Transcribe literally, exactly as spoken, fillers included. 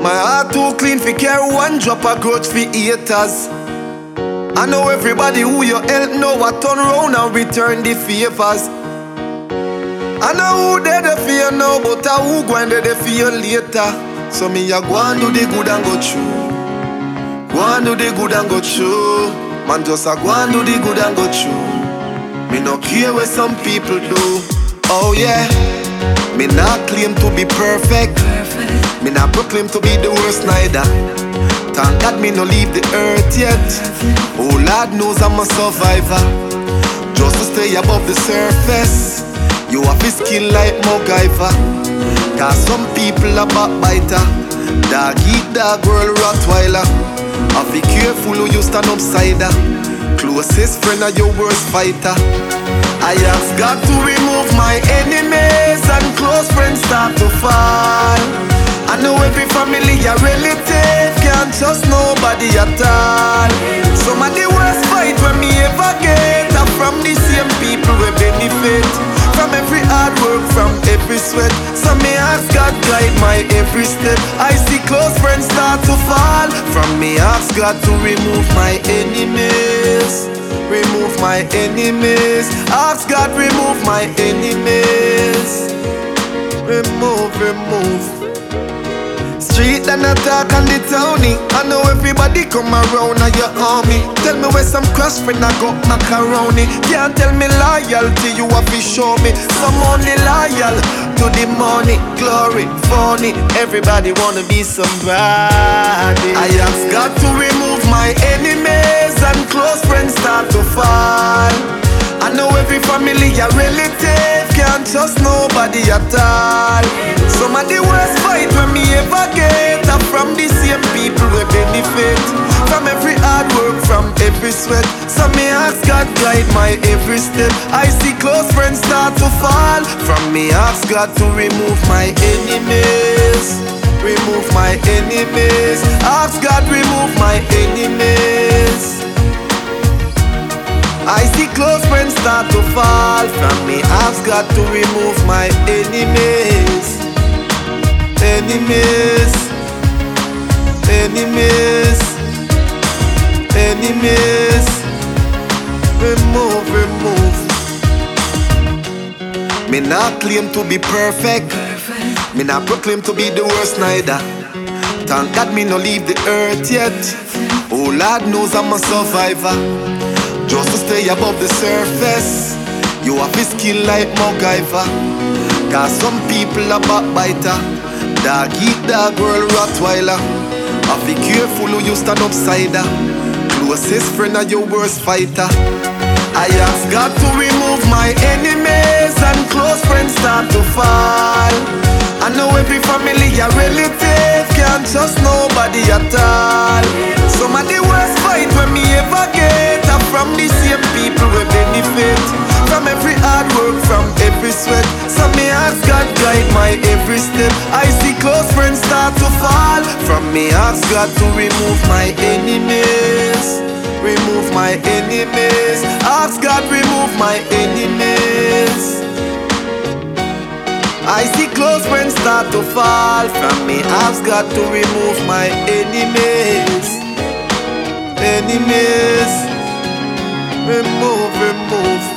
My heart too clean fi care one drop of grudge fi haters. I know everybody who you help now I turn round and return the favors. I know who they the fear now, but I who go and they the fear later. So me a go and do the good and go through. Go and do the good and go through. Man just a go and do the good and go through. Me no care what some people do. Oh yeah. Me not claim to be perfect. Me not proclaim to be the worst neither. Thank God me no leave the earth yet. Oh Lord knows I'm a survivor. Just to stay above the surface, you have to skill like MacGyver. Cause some people are backbiter. Dog eat dog, world Rottweiler. Have be careful who you stand upside her. Closest friend are your worst fighter. I have got to remove my enemies and close friends start to fall. I know every family a relative, can't trust nobody at all. Some of the worst fight when me ever get are from the same people we benefit from every hard work, from every sweat. So me ask God guide my every step. I see close friends start to fall. From me ask God to remove my enemies. Remove my enemies. Ask God remove my enemies. Remove, remove. Street and attack on the townie. I know everybody come around and your army. Tell me where some cross friend I got macaroni. Can't tell me loyalty, you have to show me. Some only loyal to the money, glory, funny. Everybody wanna be somebody. I ask God to remove my enemies and close friends start to fall. I know every family a relative, can't trust nobody at all. Some of the worst fight when me ever get are from the same people we benefit from every hard work, from every sweat. So me ask God guide my every step. I see close friends start to fall. From me ask God to remove my enemies. Remove my enemies. Ask God remove my enemies. I see close friends start to fall. From me ask God to remove my enemies. Enemies. Enemies. Enemies. Remove, remove. Me not claim to be perfect. Me not proclaim to be the worst neither. Thank God me no leave the earth yet. Oh Lord knows I'm a survivor. Just to stay above the surface, you have to skill like MacGyver. Cause some people are backbiter. Dog eat dog, world Rottweiler. Have be careful who you stand upside her. Closest friend are your worst fighter. I ask God to remove my enemies and close friends start to fall. I know every family a relative, can't trust nobody at all. Some of the worst fight when me ever get are from the same people we benefit from every hard work, from every sweat. So me ask God guide my every step. I see close friends start to fall. From me ask God to remove my enemies. Remove my enemies. Ask God remove my enemies. I see close friends start to fall. From me ask God to remove my enemies. Enemies. Remove, remove.